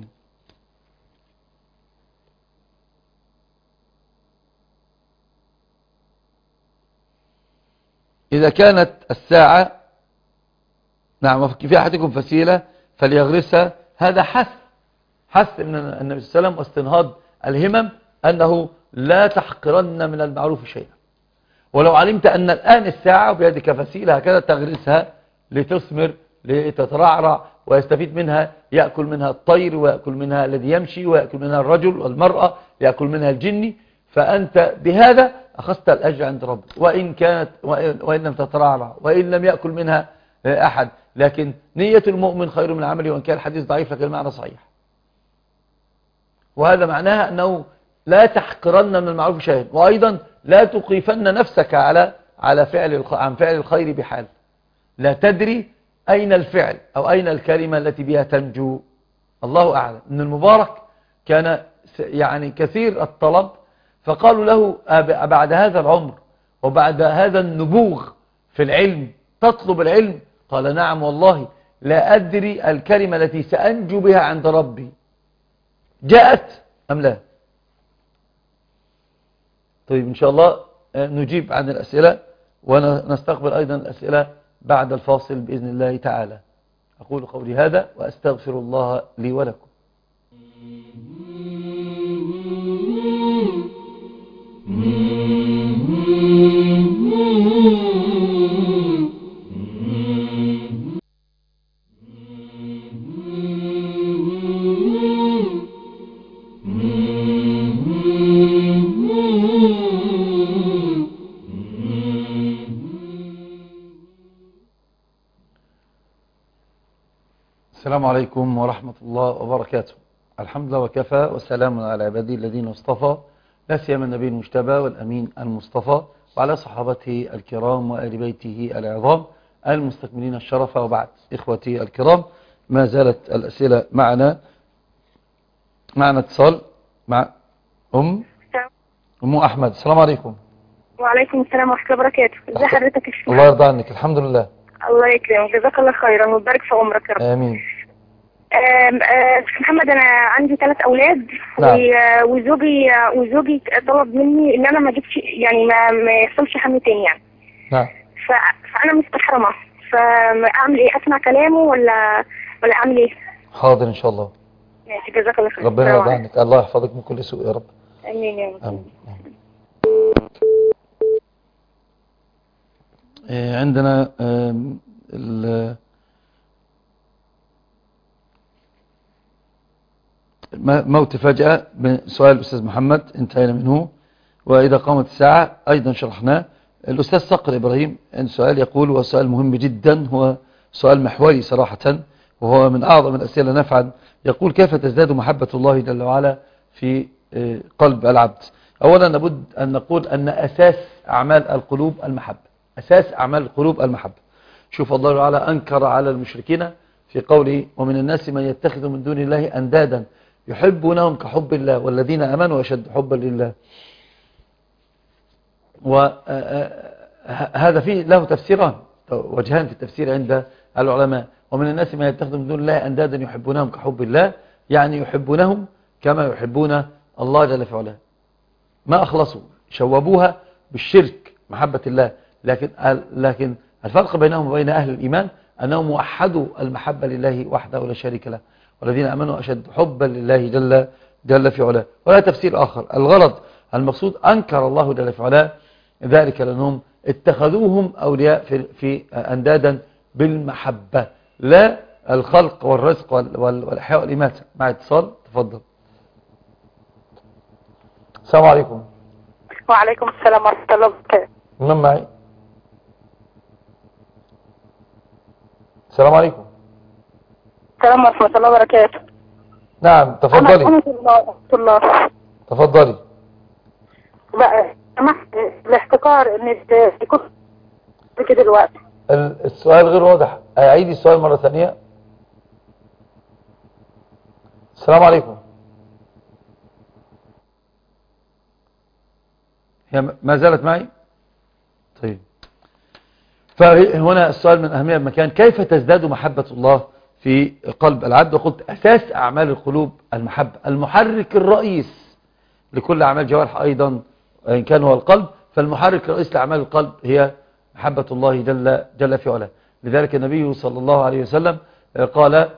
إذا كانت الساعة نعم في أحدكم فسيلة فليغرسها، هذا حث حث من النبي صلى الله عليه وسلم واستنهاض الهمم أنه لا تحقرن من المعروف شيئا، ولو علمت أن الآن الساعة بيدك فسيلة هكذا تغرسها لتثمر لتترعرع ويستفيد منها، يأكل منها الطير ويأكل منها الذي يمشي ويأكل منها الرجل والمرأة، يأكل منها الجني، فأنت بهذا أخذت الأجر عند ربك، وإن كانت وإن لم تترعرع وإن لم يأكل منها أحد. لكن نية المؤمن خير من عمله، وإن كان الحديث ضعيف لكن المعنى صحيح، وهذا معناها أنه لا تحقرن من المعروف شيئا، وأيضا لا تقيفن نفسك على على فعل عن فعل الخير بحال، لا تدري أين الفعل أو أين الكلمة التي بها تنجو، الله أعلم. ابن المبارك كان يعني كثير الطلب، فقالوا له بعد هذا العمر وبعد هذا النبوغ في العلم تطلب العلم؟ قال نعم والله لا أدري الكلمة التي سأنجو بها عند ربي جاءت أم لا. طيب إن شاء الله نجيب عن الأسئلة ونستقبل أيضا الأسئلة بعد الفاصل بإذن الله تعالى. أقول قولي هذا وأستغفر الله لي ولكم. السلام عليكم ورحمة الله وبركاته. الحمد لله وكفى وسلام على عباده الذين اصطفى، لا سيما النبي المجتبى والأمين المصطفى وعلى صحابته الكرام وآل بيته العظام المستكملين الشرف. وبعد إخوتي الكرام، ما زالت الأسئلة معنا. معنا اتصال مع أم أم أحمد. السلام عليكم. وعليكم السلام ورحمة الله وبركاته. ازي حضرتك يا شيخ؟ الله يرضى عنك. الحمد لله. الله يكرمك، جزاك الله خيرا ويبارك في عمرك يا رب. آمين. شيخ محمد، انا عندي ثلاث اولاد. نعم. وزوجي وزوجي طلب مني ان انا ما اجيبش، يعني ما ما يحصلش حمل تاني يعني. نعم. فانا مستحرمه، فاعمل ايه؟ اسمع كلامه ولا ولا اعمل ايه؟ حاضر ان شاء الله. ماشي، جزاك الله خير. ربنا يرضى عنك. الله يحفظك من كل سوء يا رب. امين يا رب. امين. عندنا موت فجأة بسؤال الأستاذ محمد انتهينا منه، وإذا قامت الساعة أيضا شرحناه. الأستاذ صقر إبراهيم عند سؤال يقول، وسؤال مهم جدا، هو سؤال محوري صراحة وهو من أعظم الأسئلة نفعا. يقول: كيف تزداد محبة الله جل وعلا في قلب العبد؟ أولا لابد أن نقول أن أساس أعمال القلوب المحبة. أساس أعمال القلوب المحبة. شوف الله تعالى أنكر على المشركين في قوله: ومن الناس من يتخذ من دون الله أندادا يحبونهم كحب الله والذين آمنوا أشد حبا لله. وهذا فيه له تفسيران، وجهان في التفسير عند العلماء. ومن الناس من يتخذ من دون الله أندادا يحبونهم كحب الله، يعني يحبونهم كما يحبون الله جل في علاه. ما أخلصوا، شوبوها بالشرك محبة الله، لكن لكن الفرق بينهم وبين أهل الإيمان أنهم وحدوا المحبة لله وحده ولا شريك له، والذين آمنوا أشد حبا لله جل جل في علاه. ولا تفسير آخر. الغرض المقصود أنكر الله جل في علاه ذلك لأنهم اتخذوهم أولياء في, في أندادا بالمحبة، لا الخلق والرزق والإحياء والإماتة. مع اتصال، تفضل. السلام عليكم. وعليكم السلام ورحمة الله وبركاته. من معي؟ السلام عليكم. السلام ورحمة الله وبركاته. نعم تفضلي. أنا ورحمة الله. تفضلي. بقى سمحت الاحتكار ان يكون كده دلوقتي. السؤال غير واضح، أعيدي السؤال مرة ثانية. السلام عليكم. هي ما زالت معي؟ طيب. فهنا السؤال من أهمية بمكان: كيف تزداد محبة الله في قلب العبد؟ وقلت أساس أعمال القلوب المحبة، المحرك الرئيس لكل أعمال الجوارح أيضا إن كان هو القلب، فالمحرك الرئيس لأعمال القلب هي محبة الله جل, جل في علاه. لذلك النبي صلى الله عليه وسلم قال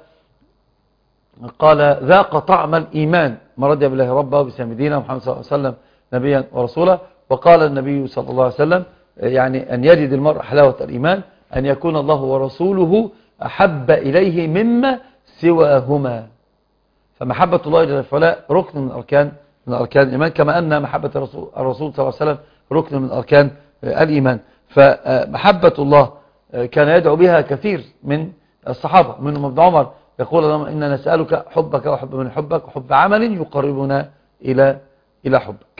قال ذاق طعم الإيمان من رضي بالله ربه وبسلام دينه محمد صلى الله عليه وسلم نبيا ورسولا. وقال النبي صلى الله عليه وسلم يعني أن يجد المرء حلاوة الإيمان أن يكون الله ورسوله أحب إليه مما سواهما. فمحبة الله جل في علاه ركن من أركان من أركان الإيمان، كما أن محبة الرسول, الرسول صلى الله عليه وسلم ركن من أركان الإيمان. فمحبة الله كان يدعو بها كثير من الصحابة، منهم ابن عمر يقول: اللهم إنا نسألك حبك وحب من حبك وحب عمل يقربنا إلى إلى حبك.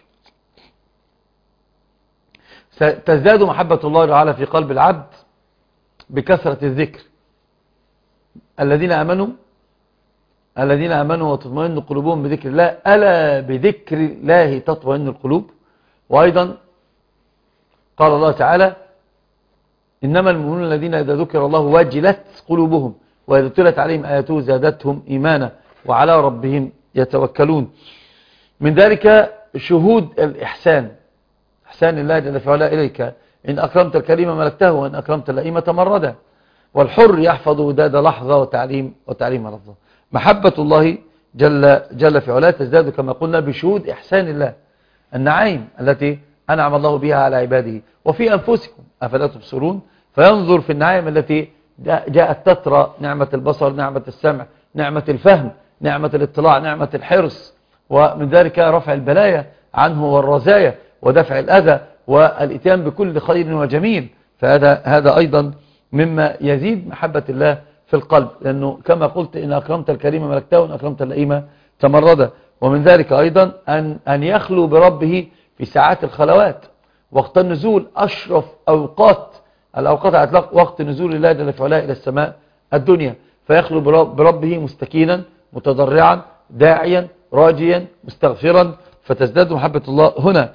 تزداد محبة الله تعالى في قلب العبد بكثرة الذكر. الذين آمنوا الذين آمنوا وتطمئن قلوبهم بذكر الله، ألا بذكر الله تطمئن القلوب. وأيضا قال الله تعالى: إنما المؤمنون الذين إذا ذكر الله وجلت قلوبهم وإذا تلت عليهم آياته زادتهم إيمانا وعلى ربهم يتوكلون. من ذلك شهود الإحسان، إحسان الله جل في علاه إليك، إن أكرمت الكريم ملكته وإن أكرمت اللئيم تمردا، والحر يحفظ وداد لحظة وتعليم وتعليم لفظة. محبة الله جل, جل في علاه تزداد كما قلنا بشهود إحسان الله، النعيم التي أنعم الله بها على عباده وفي أنفسكم أفلا تبصرون، فينظر في النعيم التي جاءت تترى، نعمة البصر، نعمة السمع، نعمة الفهم، نعمة الاطلاع، نعمة الحرص، ومن ذلك رفع البلايا عنه والرزايا ودفع الأذى والإتيان بكل خير وجميل. فهذا هذا أيضا مما يزيد محبة الله في القلب، لأنه كما قلت إن أكرمت الكريم ملكته وإن أكرمت اللئيم تمردا. ومن ذلك أيضا أن, أن يخلو بربه في ساعات الخلوات، وقت النزول أشرف أوقات الأوقات على الإطلاق وقت نزول الله جل في علاه إلى السماء الدنيا، فيخلو بربه مستكينا متضرعا داعيا راجيا مستغفرا، فتزداد محبة الله هنا.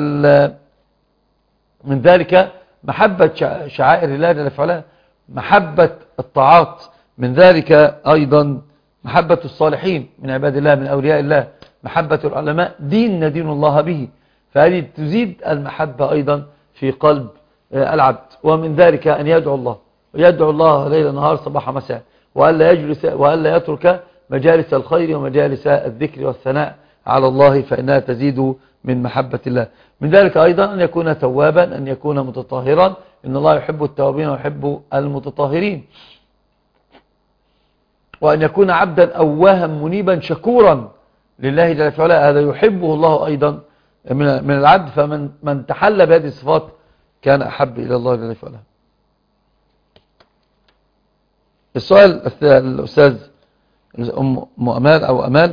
من ذلك محبة شعائر الله جل في علاه، محبة الطاعات، من ذلك أيضا محبة الصالحين من عباد الله من أولياء الله، محبة العلماء، دين ندين الله به، فهذه تزيد المحبة أيضا في قلب العبد. ومن ذلك أن يدعو الله، ويدعو الله ليل نهار صباح مساء، وألا يجلس وألا يترك مجالس الخير ومجالس الذكر والثناء على الله، فإنها تزيد من محبة الله. من ذلك أيضا أن يكون توابا، أن يكون متطهرا، إن الله يحب التوابين ويحب المتطهرين، وأن يكون عبدا أواها منيبا شكورا لله جل في علاه، هذا يحبه الله أيضا من العبد. فمن من تحلى بهذه الصفات كان أحب إلى الله جل في علاه. السؤال الأستاذ أم أمال أو أمال،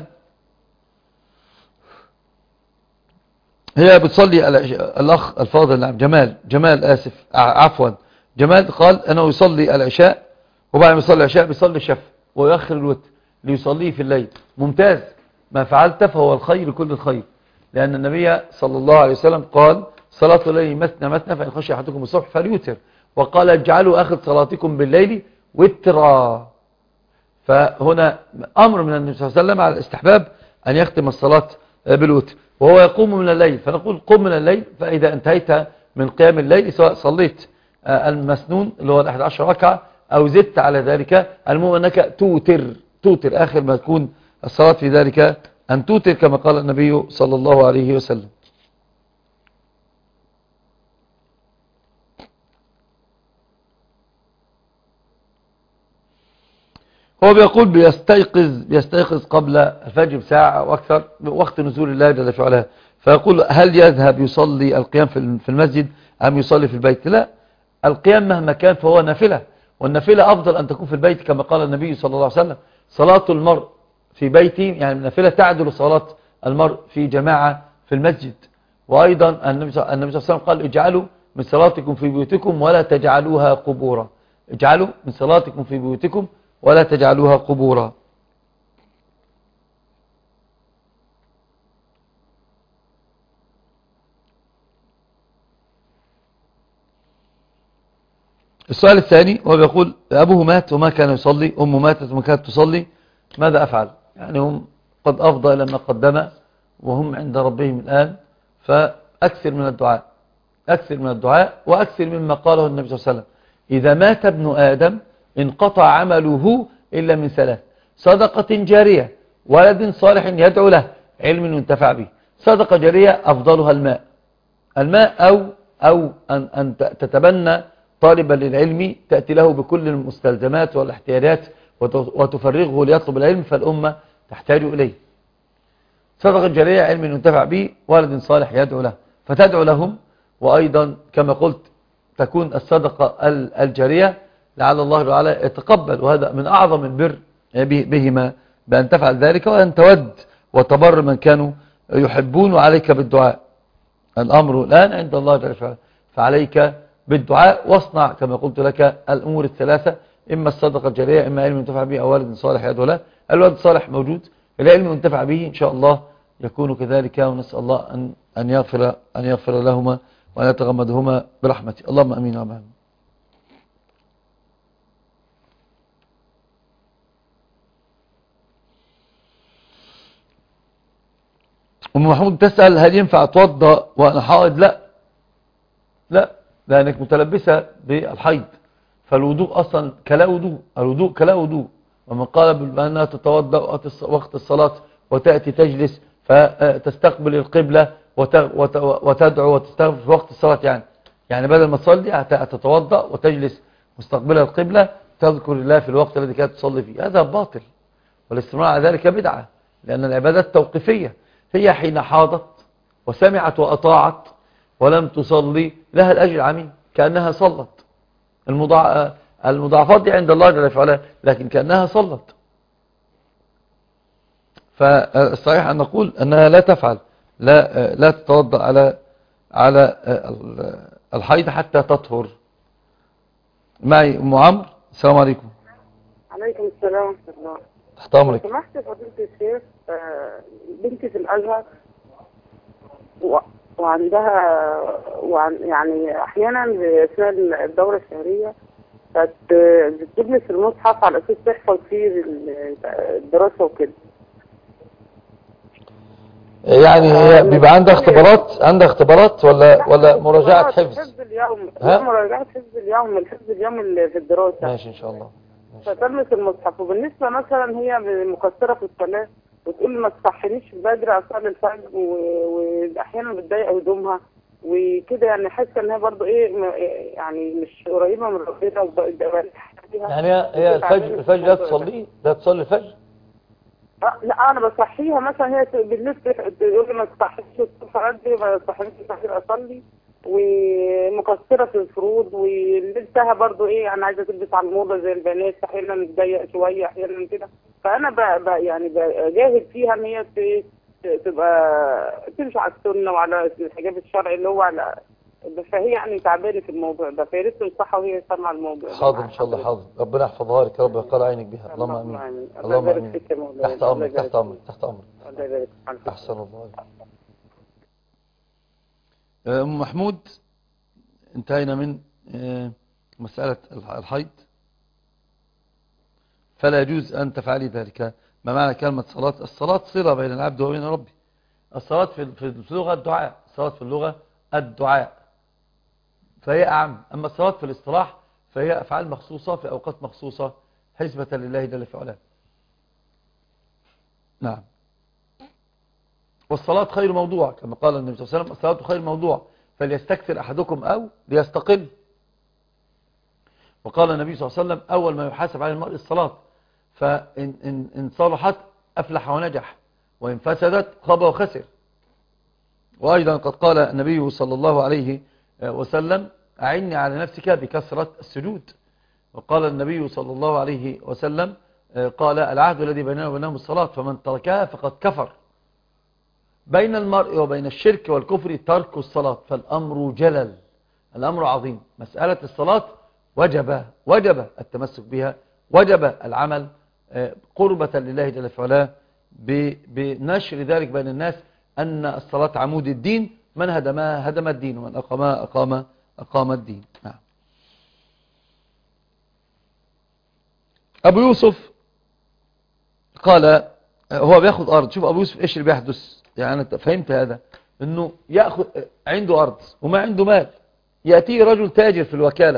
هي بتصلي الأخ الفاضل نعم جمال جمال آسف عفوا جمال قال أنه يصلي العشاء، وبعد ما يصلي العشاء بيصلي الشفع ويؤخر الوتر ليصليه في الليل. ممتاز، ما فعلت فهو الخير كل الخير، لأن النبي صلى الله عليه وسلم قال صلاة الليل مثنى مثنى فإن خشي أحدكم الصبح فليوتر، وقال اجعلوا آخر صلاتكم بالليل وترا. فهنا أمر من النبي صلى الله عليه وسلم على الاستحباب أن يختم الصلاة بالوتر، وهو يقوم من الليل، فنقول قم من الليل. فإذا انتهيت من قيام الليل سواء صليت المسنون اللي هو الأحد عشر ركعة أو زدت على ذلك، المهم أنك توتر توتر آخر ما تكون الصلاة في ذلك أن توتر كما قال النبي صلى الله عليه وسلم. هو بيقول بيستيقظ بيستيقظ قبل الفجر بساعة أو أكثر وقت نزول الله جل في علاه، فيقول هل يذهب يصلي القيام في المسجد أم يصلي في البيت؟ لا، القيام مهما كان فهو نافلة، والنافلة أفضل أن تكون في البيت كما قال النبي صلى الله عليه وسلم صلاة المرء في بيته يعني النافلة تعدل صلاة المرء في جماعة في المسجد. وأيضا النبي صلى الله عليه وسلم قال اجعلوا من صلاتكم في بيوتكم ولا تجعلوها قبورا، اجعلوا من صلاتكم في بيوتكم ولا تجعلوها قبورا. السؤال الثاني هو بيقول أبوه مات وما كان يصلي، أمه ماتت وما كانت تصلي، ماذا أفعل؟ يعني هم قد أفضى إلى ما قدم وهم عند ربهم الآن، فأكثر من الدعاء، أكثر من الدعاء وأكثر مما قاله النبي صلى الله عليه وسلم إذا مات ابن آدم انقطع عمله إلا من ثلاث: صدقة جارية، ولد صالح يدعو له، علم ينتفع به. صدقة جارية أفضلها الماء الماء أو, أو أن, أن تتبنى طالبا للعلم تأتي له بكل المستلزمات والاحتياجات وتفرغه ليطلب العلم، فالأمة تحتاج إليه. صدقة جارية، علم ينتفع به، ولد صالح يدعو له، فتدعو لهم. وأيضا كما قلت تكون الصدقة الجارية لعل الله تعالى يتقبل، وهذا من أعظم البر بهما بأن تفعل ذلك، وأن تود وتبر من كانوا يحبون، وعليك بالدعاء. الأمر الآن عند الله جل وعلا، فعليك بالدعاء، واصنع كما قلت لك الأمور الثلاثة: إما الصدقة الجارية، إما علم ينتفع به، أو ولد صالح يدعو له. الولد الصالح موجود، العلم ينتفع به إن شاء الله يكون كذلك، ونسأل الله أن أن يغفر أن يغفر لهما وأن يتغمدهما برحمته. اللهم أمين وأمين. أم محمود تسأل هل ينفع أتوضأ وأنا حائض؟ لا لا، لأنك متلبسة بالحيض، فالوضوء أصلا كلا وضوء، الوضوء كلا وضوء. ومن قال بأنها تتوضأ وقت الصلاة وتأتي تجلس فتستقبل القبلة وتدعو وتستغفر في وقت الصلاة، يعني يعني بدل ما تصلي تتوضأ وتجلس مستقبل القبلة تذكر الله في الوقت الذي كانت تصلي فيه، هذا باطل، والاستمرار على ذلك بدعة، لأن العبادات توقيفية. هي حين حاضت وسمعت وأطاعت ولم تصلي لها الأجر العميم كأنها صلت. المضاع... المضاعفات دي عند الله جل وعلا، لكن كأنها صلت. فالصحيح أن نقول أنها لا تفعل، لا لا تتوضأ على على الحيض حتى تطهر. معي أم عمرو. السلام عليكم. عليكم السلام ورحمة الله. تحت أمرك. سمحت فضيلة الشيخ، بنتي في الأزهر و... وعندها وعن يعني أحيانا أثناء الدورة الشهرية بتجلس المصحف على أساس تحفظ فيه الدراسة وكده. يعني هي بيبقى عندها اختبارات عندها اختبارات ولا ولا مراجعة حفظ؟ حفظ اليوم، ها؟ مراجعة حفظ اليوم، الحفظ اليوم اللي في الدراسة. ماشي إن شاء الله. فتلمس المصحف، وبالنسبة مثلا هي مقصرة في الصلاة وتقول ما تصحنيش بدري اصلي الفجر، واحيانا بتضايق هدومها وكده، يعني حاسه ان هي برضه ايه يعني مش قريبه من ربنا. يعني هي الفجر الفجر لا تصلي لا تصلي الفجر؟ أه لا، انا بصحيها مثلا، هي بالليل تقول لي ما تصحيش الصبح بدري، ما تصحيش الفجر اصلي، ومقصره في الفروض، ولبسها برضه ايه يعني عايزه تلبس على الموضه زي البنات، احيانا متضيق شويه احيانا كده. فانا ب... ب... يعني بجاهد فيها ان هي ت... تبقى تمشي على السنه وعلى الحجاب الشرعي اللي هو على، فهي يعني تعبانه في الموضوع ده، فيا ريت تنصحها وهي سامعه الموضوع. حاضر ان شاء الله، حاضر، ربنا يحفظها لك يا رب ويقر عينك بها. اللهم امين. اللهم امين. تحت امرك تحت امرك تحت امرك. الله يبارك فيك. احسن الله. ام محمود، انتهينا من مساله الحيض، فلا يجوز ان تفعلي ذلك. ما معنى كلمة صلاة؟ الصلاة صلة بين العبد وبين ربه. الصلاة في اللغة الدعاء، الصلاة في اللغة الدعاء، فهي أعم. أما الصلاة في الاصطلاح فهي أفعال مخصوصة في أوقات مخصوصة حسبة لله جل في علاه. نعم. والصلاة خير موضوع كما قال النبي صلى الله عليه وسلم، الصلاة خير موضوع فليستكثر أحدكم أو ليستقل. وقال النبي صلى الله عليه وسلم أول ما يحاسب على المرء الصلاة، فإن إن إن صلحت أفلح ونجح، وإن فسدت خاب وخسر. وأيضا قد قال النبي صلى الله عليه وسلم أعني على نفسك بكثرة السجود. وقال النبي صلى الله عليه وسلم قال العهد الذي بيننا وبينهم الصلاة فمن تركها فقد كفر. بين المرء وبين الشرك والكفر ترك الصلاة، فالأمر جلل، الأمر عظيم. مسألة الصلاة وجب وجب التمسك بها، وجب العمل قربة لله جل وعلا بنشر ذلك بين الناس أن الصلاة عمود الدين، من هدمها هدم الدين، ومن أقامها أقام أقام الدين. نعم. أبو يوسف قال هو بياخد أرض. شوف أبو يوسف إيش اللي بيحدث، يعني أنا فهمت هذا، أنه يأخذ عنده أرض وما عنده مال، يأتيه رجل تاجر في الوكالة،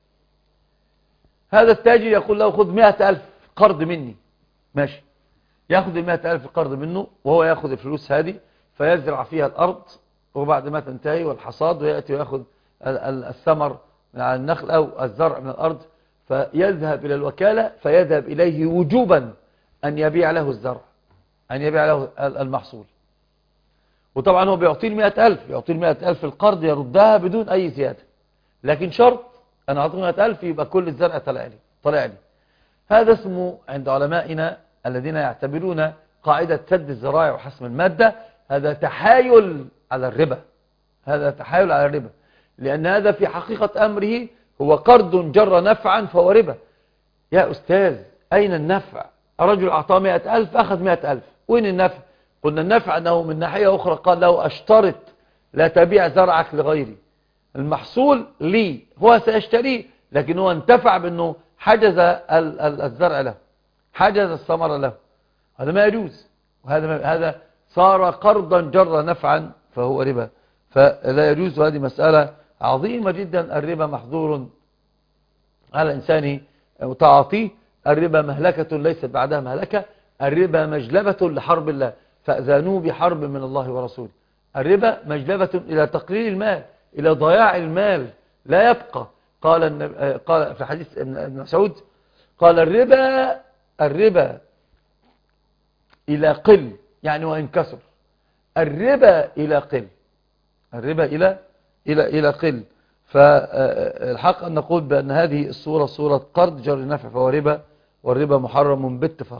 هذا التاجر يقول له خذ مئة ألف قرض مني، ماشي، يأخذ المئة ألف قرض منه، وهو يأخذ الفلوس هذه فيزرع فيها الأرض، وبعد ما تنتهي والحصاد ويأتي ويأخذ الثمر من على النخل أو الزرع من الأرض، فيذهب إلى الوكالة فيذهب إليه وجوبا أن يبيع له الزرع، أن يبيع له المحصول. وطبعا هو بيعطيه المئة ألف، يعطيه المئة ألف القرض يردها بدون أي زيادة، لكن شرط أنا أعطيه مئة ألف يبقى كل الزرع طلع لي طلع لي. هذا اسمه عند علمائنا الذين يعتبرون قاعدة سد الذرائع وحسم المادة، هذا تحايل على الربا، هذا تحايل على الربا، لأن هذا في حقيقة أمره هو قرض جر نفعا فهو ربا. يا أستاذ أين النفع؟ الرجل أعطاه مئة ألف أخذ مئة ألف، وين النفع؟ قلنا النفع أنه من ناحية أخرى قال له أشترط لا تبيع زرعك لغيري، المحصول لي، هو سيشتريه، لكن هو انتفع بأنه حجز الزرع له، حجز الثمر له، هذا ما يجوز، وهذا هذا صار قرضا جر نفعا فهو ربا، فلا يجوز. هذه مسألة عظيمة جدا. الربا محظور على الإنسان تعاطيه. الربا مهلكة ليست بعدها مهلكة. الربا مجلبة لحرب الله، فأذانوا بحرب من الله ورسوله. الربا مجلبة إلى تقليل المال، إلى ضياع المال لا يبقى. قال قال في حديث ابن مسعود قال الربا الربا إلى قل، يعني وإن كسر. الربا إلى قل، الربا إلى إلى إلى قل. فالحق أن نقول بأن هذه الصورة صورة قرض جر نفع فهو ربا، والربا محرم باتفاق.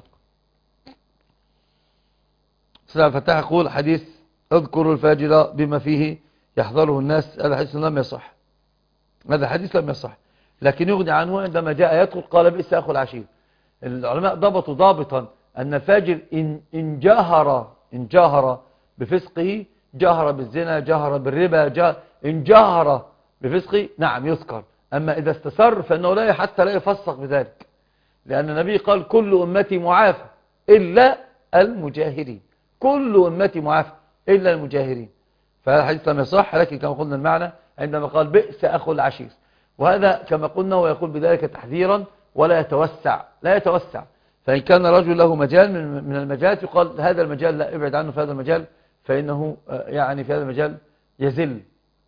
سيدنا الفتاح يقول حديث اذكروا الفاجر بما فيه يحذره الناس، هذا حديث لم يصح، هذا حديث لم يصح، لكن يغني عنه عندما جاء يدخل قال بئس أخو العشير. العلماء ضبطوا ضابطا أن الفاجر إن, إن جاهر إن جاهر بفسقه، جاهر بالزنا، جاهر بالربا، جاهر إن جاهر بفسقه نعم يذكر. أما إذا استسر فإنه لا حتى لا يفسق بذلك، لأن النبي قال كل أمتي معافى إلا المجاهرين، كل أمتي معافى إلا المجاهرين. فهذا الحديث لم يصح، لكن كما قلنا المعنى عندما قال بئس أخو العشير، وهذا كما قلنا ويقول بذلك تحذيرا ولا يتوسع، لا يتوسع. فإن كان رجل له مجال من المجالات يقال هذا المجال لا ابعد عنه في هذا المجال، فإنه يعني في هذا المجال يزل،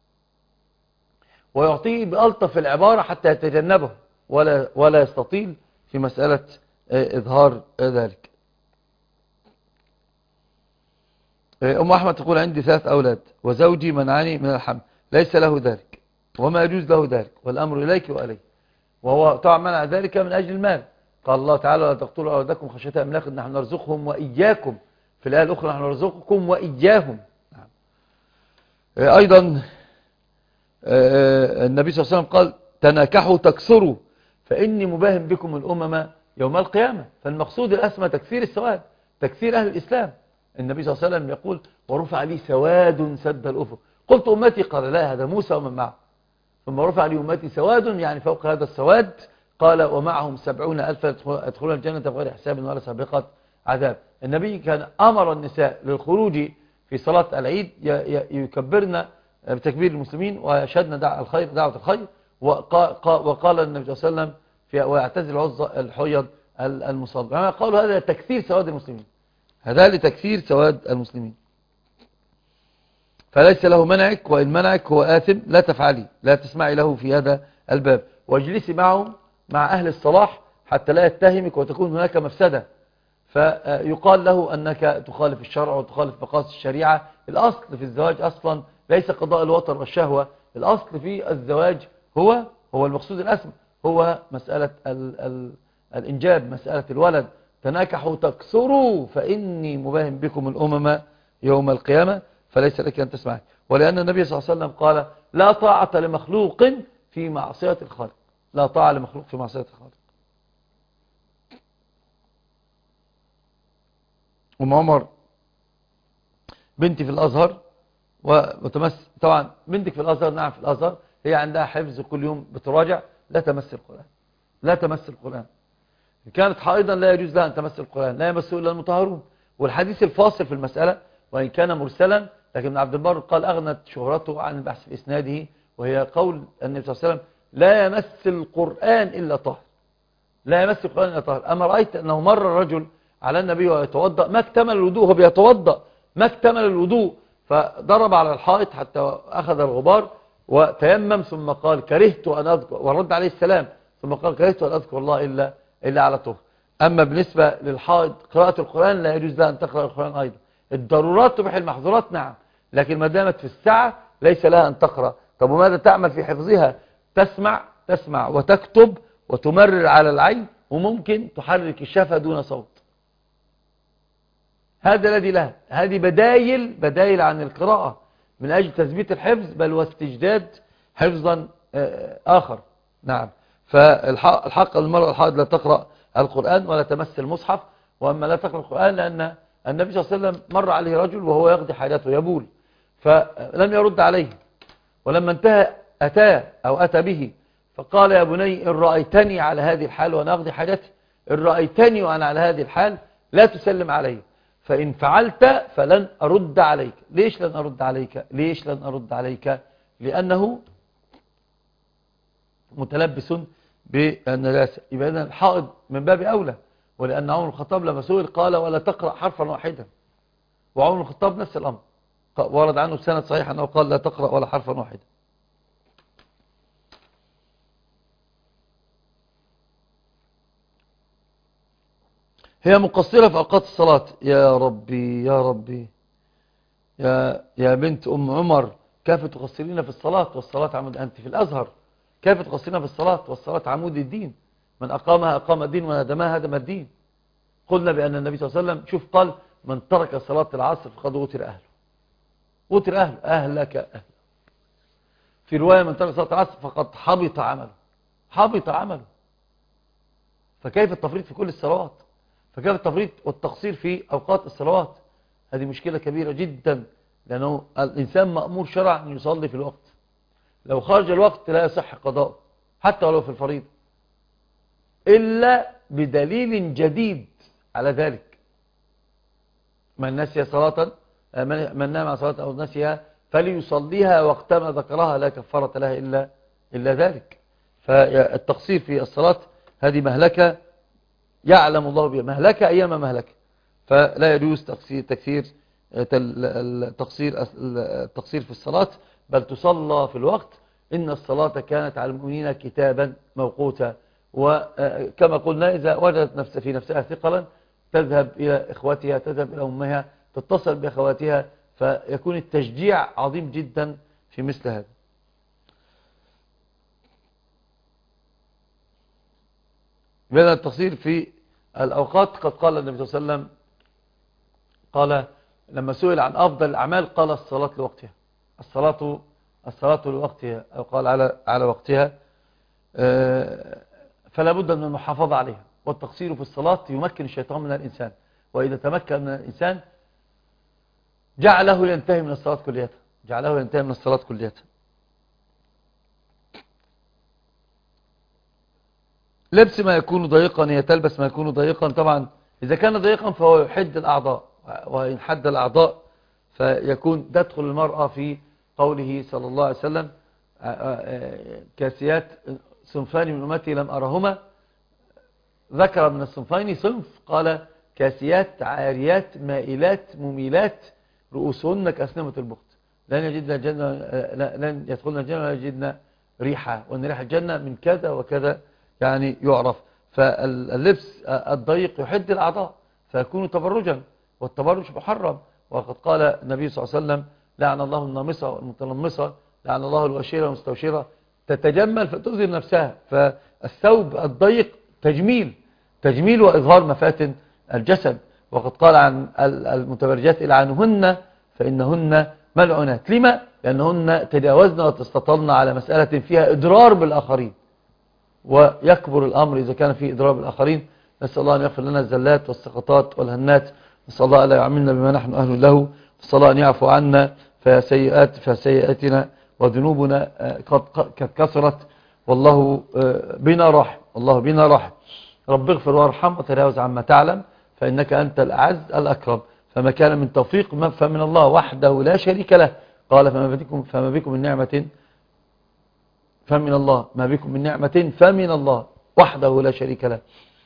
ويعطيه بألطف العبارة حتى يتجنبه ولا ولا يستطيل في مسألة إظهار ذلك. أم أحمد تقول عندي ثلاث أولاد وزوجي منعني من الحمل، ليس له ذلك وما يجوز له ذلك، والأمر إليك وإليه. وهو طبعا منع ذلك من أجل المال. قال الله تعالى لا تقتلوا أولادكم خشية إملاق، نحن نرزقهم وإياكم. في الآية الأخرى نحن نرزقكم وإياهم. أيضا النبي صلى الله عليه وسلم قال تناكحوا تكسروا فإني مباهم بكم الأمم يوم القيامة. فالمقصود الأسمى تكثير السواد، تكثير أهل الإسلام. النبي صلى الله عليه وسلم يقول ورفع لي سواد سد الأفق، قلت أمتي، قال لا هذا موسى ومن معه. ثم رفع لي أمتي سواد يعني فوق هذا السواد، قال ومعهم سبعون ألفا يدخلون الجنة بغير حساب ولا سابقة عذاب. النبي كان أمر النساء للخروج في صلاة العيد يكبرن بتكبير المسلمين ويشهدن دعوة الخير دعوة الخير، وقال النبي صلى الله عليه وسلم ويعتزل الحيض المصاب. يعني قالوا هذا تكثير سواد المسلمين، هذا لتكثير سواد المسلمين. فليس له منعك، وإن منعك هو آثم، لا تفعلي، لا تسمعي له في هذا الباب، واجلسي معهم مع أهل الصلاح حتى لا يتهمك وتكون هناك مفسدة، فيقال له أنك تخالف الشرع وتخالف مقاصد الشريعة. الأصل في الزواج أصلا ليس قضاء الوطر والشهوة، الأصل في الزواج هو هو المقصود الأسمى، هو مسألة ال ال الإنجاب، مسألة الولد. تناكحوا تكسروا فإني مباهم بكم الأمم يوم القيامة، فليس لك أن تسمعي. ولأن النبي صلى الله عليه وسلم قال لا طاعة لمخلوق في معصية الخالق، لا طاعة لمخلوق في معصية الخالق. أم عمر بنتي في الأزهر وتمس، طبعا بنتك في الأزهر، نعم في الأزهر، هي عندها حفظ كل يوم بتراجع، لا تمس القرآن، لا تمس القرآن. كانت حائضا لا يجوز لها أن تمس القرآن، لا يمسه إلا المطهرون. والحديث الفاصل في المسألة وإن كان مرسلا، لكن ابن عبد البر قال أغنت شهرته عن البحث في إسناده، وهي قول النبي صلى الله عليه وسلم لا يمس القرآن إلا طاهر، لا يمس القرآن إلا طاهر. أما رأيت أنه مر الرجل على النبي ويتوضأ ما اكتمل الوضوء، هو بيتوضأ ما اكتمل الوضوء، فضرب على الحائط حتى أخذ الغبار وتيمم، ثم قال كرهت أن أذكر، ورد عليه السلام، ثم قال كرهت أن أذكر الله إلا إلا على طهر. أما بالنسبة للحائض قراءة القرآن لا يجوز لها أن تقرأ القرآن أيضا. الضرورات تبيح المحظورات نعم، لكن ما دامت في الساعة ليس لها أن تقرأ. طب وماذا تعمل في حفظها؟ تسمع تسمع وتكتب وتمرر على العين، وممكن تحرك الشفة دون صوت. هذا الذي لها، هذه بدايل بدايل عن القراءة من أجل تثبيت الحفظ بل واستجداد حفظا آخر. نعم. فالحق المرأة الحائض لا تقرأ القرآن ولا تمس المصحف. وأما لا تقرأ القرآن لأن النبي صلى الله عليه وسلم مر عليه رجل وهو يقضي حاجته يبول، فلم يرد عليه، ولما انتهى أتاه أو أتى به فقال يا بني إن رأيتني على هذه الحال وأنا أقضي حاجتي، إن رأيتني وأنا على هذه الحال لا تسلم علي. فإن فعلت فلن أرد عليك. ليش لن أرد عليك؟ ليش لن أرد عليك؟ لأنه متلبس بالنجاسة. يبقى إذن الحائض من باب أولى، ولأن عمر الخطاب لما سئل قال ولا تقرأ حرفا واحدا، وعمر الخطاب نفس الأمر ورد عنه بسند صحيح أنه قال لا تقرأ ولا حرفا واحدا. هي مقصرة في أوقات الصلاة. يا ربي يا ربي يا يا بنت أم عمر، كيف تقصرين في الصلاة والصلاة عمود؟ أنت في الأزهر، كيف تقصرين في الصلاة والصلاة عمود الدين؟ من أقامها أقام الدين ومن هدمها هدم الدين. قلنا بأن النبي صلى الله عليه وسلم شوف قال من ترك صلاة العصر فقد وتر أهله. وتر أهله أهلك أهله. في رواية من ترك صلاة العصر فقد حبط عمله. حبط عمله. فكيف التفريط في كل الصلوات؟ فكيف التفريط والتقصير في أوقات الصلوات؟ هذه مشكلة كبيرة جدا، لأنه الإنسان مأمور شرعا أن يصلي في الوقت. لو خرج الوقت لا يصح قضاء حتى ولو في الفريضة، إلا بدليل جديد على ذلك. من نسي صلاة من نام على صلاة أو نسيها فليصليها وقتما ذكرها لا كفارة لها إلا, إلا ذلك. فالتقصير في الصلاة هذه مهلكة يعلم الله بها، مهلكة أيام مهلكة. فلا يجوز تقصير تكثير التقصير التقصير في الصلاة، بل تصلى في الوقت. إن الصلاة كانت على المؤمنين كتابا موقوتا. وكما قلنا إذا وجدت نفس في نفسها ثقلا تذهب إلى إخواتها، تذهب إلى أمها، تتصل بأخواتها، فيكون التشجيع عظيم جدا في مثل هذا. بين التقصير في الأوقات قد قال النبي صلى الله عليه وسلم، قال لما سئل عن أفضل الأعمال قال الصلاة لوقتها. الصلاة الصلاة لوقتها، أو قال على على وقتها. فلا بد من المحافظة عليها. والتقصير في الصلاة يمكن الشيطان من الإنسان، وإذا تمكن من الإنسان جعله ينتهي من الصلاة كليتها، جعله ينتهي من الصلاة كليتها. لبس ما يكون ضيقا، هي تلبس ما يكون ضيقا. طبعا إذا كان ضيقا فهو يحد الأعضاء، وإن حد الأعضاء فيكون تدخل المرأة في قوله صلى الله عليه وسلم كاسيات صنفان من أمتي لم أرهما. ذكر من الصنفين صنف قال كاسيات عاريات مائلات مميلات رؤوسهن كأسنمة البخت، لن يجدن الجنة، لن يدخلن الجنة ولا يجدن ريحة، وأن ريح الجنة من كذا وكذا يعني يعرف. فاللبس الضيق يحد الأعضاء فيكون تبرجا، والتبرج محرم. وقد قال النبي صلى الله عليه وسلم لعن الله النامصة والمتنمصة، لعن الله الوشيرة والمستوشرة، تتجمل فتؤذي نفسها. فالثوب الضيق تجميل تجميل وإظهار مفاتن الجسد. وقد قال عن المتبرجات العنهن فإنهن ملعونات. لما؟ لأنهن تجاوزن وتستطلن على مسألة فيها إضرار بالآخرين، ويكبر الأمر إذا كان فيه إضرار بالآخرين. نسأل الله أن يغفر لنا الزلات والسقطات والهنات. نسأل الله أن لا يعملنا بما نحن أهل له. نسأل الله أن يعفو عنا فسيئات فسيئاتنا وذنوبنا قد كثرت، والله بنا رحم، الله بنا رحم. رب اغفر وارحم وتجاوز عما تعلم، فإنك أنت الأعز الأكرم. فما كان من توفيق فمن الله وحده لا شريك له. قال فما بكم فما بكم من نعمة فمن الله، ما بكم من نعمة فمن الله وحده لا شريك له.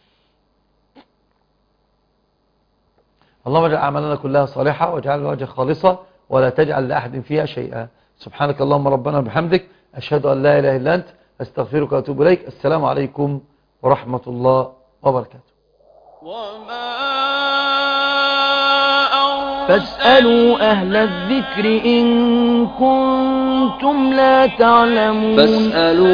اللهم اجعل أعمالنا كلها صالحة واجعل وجهك خالصة ولا تجعل لأحد فيها شيئا. سبحانك اللهم ربنا وبحمدك، أشهد أن لا إله إلا أنت، أستغفرك وأتوب إليك. السلام عليكم ورحمة الله وبركاته. فاسألوا أهل الذكر إن كنتم لا تعلمون. فاسألوا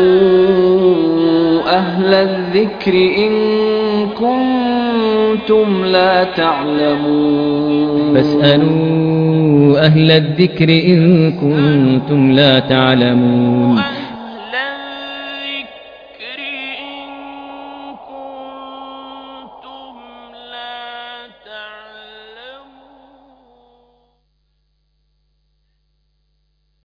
أهل الذكر إن كنتم لا تعلمون. فاسألوا أهل الذكر إن كنتم لا تعلمون.